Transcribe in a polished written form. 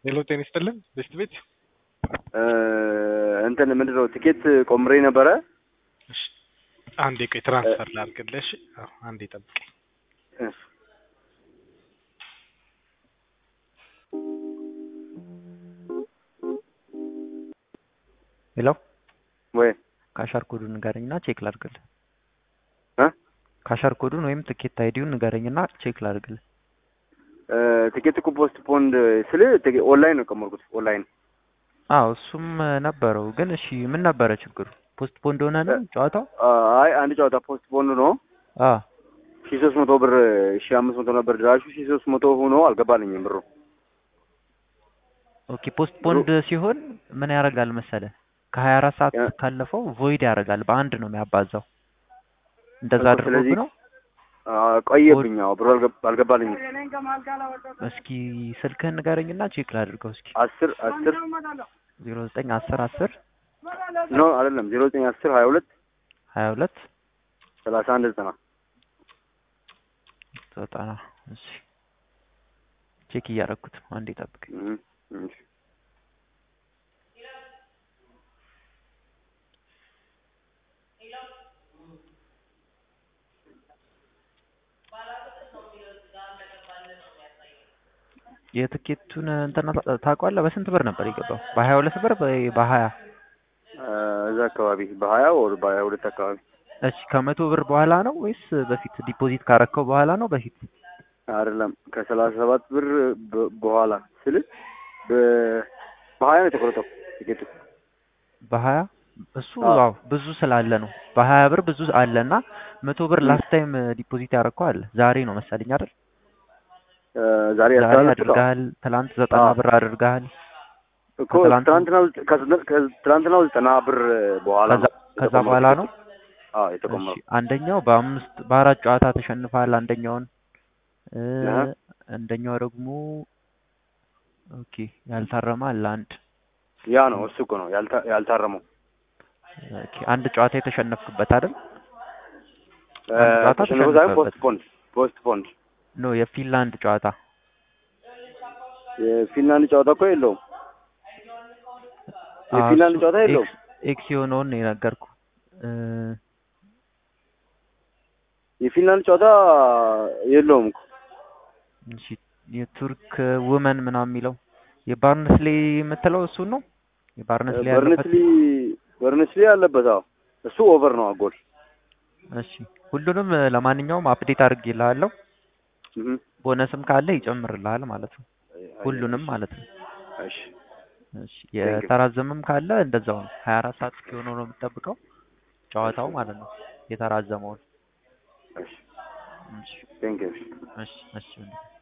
ሄሎ ጤና ይስጥልን ቤስት ቤት እንትን ምንድነው ትኬት ቆምሬ ነበረ። እሺ አንዴ ቆይ ትራንስፈር ላድርግልሽ። አንዴ ጠብቀኝ። እሺ ሄሎ ወይ ካሻር ኮዱን ንገረኝና ቼክ ላድርግልህ። እ ካሻር ኮዱን ወይም ትኬት አይዲውን ንገረኝና ቼክ ላድርግልህ። ትኬት እኮ ፖስት ፖንድ ስለ ኦንላይን ነው ቀመርኩት። ኦንላይን አዎ እሱም ነበረው፣ ግን እሺ ምን ነበረ ችግሩ? ፖስት ፖንድ ሆነ ነው ጨዋታው? አይ አንድ ጨዋታ ፖስት ፖንድ ነው። 1300 ብር 1500 ነበር ድራሹ። 1300 ሆኖ አልገባልኝም ብሩ። ኦኬ ፖስት ፖንድ ሲሆን ምን ያደርጋል መሰለ? ከ24 ሰዓት ካለፈው ቮይድ ያደርጋል። በአንድ ነው የሚያባዛው። እንደዛ አድርጎ ነው ቆየብኝ። አዎ ብሩ አልገባልኝም። እስኪ ስልክህን ንገረኝና ቼክ ላድርገው እስኪ። 10 0910 ኖ አይደለም 0910 22 22 31 90 90 እሺ ቼክ እያደረኩት አንዴ ጠብቅ። እሺ የትኬቱን እንትና ታውቀዋለህ? በስንት ብር ነበር የገባው? በ22 ብር በ20 እዛ አካባቢ በ20 ወር በ22 አካባቢ። እሺ ከመቶ ብር በኋላ ነው ወይስ በፊት ዲፖዚት ካረከው በኋላ ነው? በፊት አይደለም ከ37 ብር በኋላ ስል በ20 ነው የተቆረጠው ትኬቱ። በ20 እሱ አዎ ብዙ ስላለ ነው። በ20 ብር ብዙ አለና 100 ብር ላስት ታይም ዲፖዚት ያረከው አለ። ዛሬ ነው መሰለኝ አይደል? ዛሬ አድርጋል። ትላንት 90 ብር አድርጋል እኮ ትላንትና 90 ብር በኋላ ከዛ በኋላ ነው የተቆመረው። አንደኛው በአራት ጨዋታ ተሸንፋል። አንደኛው ደግሞ ኦኬ ያልታረመ አለ አንድ። ያ ነው እሱ እኮ ነው ያልታረመው። ኦኬ አንድ ጨዋታ የተሸነፍክበት አይደል? ፖስት ፖንድ ኖ የፊንላንድ ጨዋታ እኮ የለውም። የፊንላንድ ጨዋታ የለውም። ኤክስ የሆነውን ነው የነገርኩህ። የፊንላንድ ጨዋታ የለውም እኮ። እሺ የቱርክ ውመን ምናምን የሚለው የባርንስሊ የምትለው እሱን ነው? በርንስሊ ያለበት አዎ እሱ ኦቨር ነው አጎል። እሺ ሁሉንም ለማንኛውም አፕዴት አድርጌልሃለሁ። ቦነስም ካለ ይጨምርልሃል ማለት ነው። ሁሉንም ማለት ነው። እሺ እሺ የተራዘመም ካለ እንደዛው ነው። 24 ሰዓት እስኪሆነው ነው የምትጠብቀው ጨዋታው ማለት ነው የተራዘመውን። እሺ ቴንክ ዩ። እሺ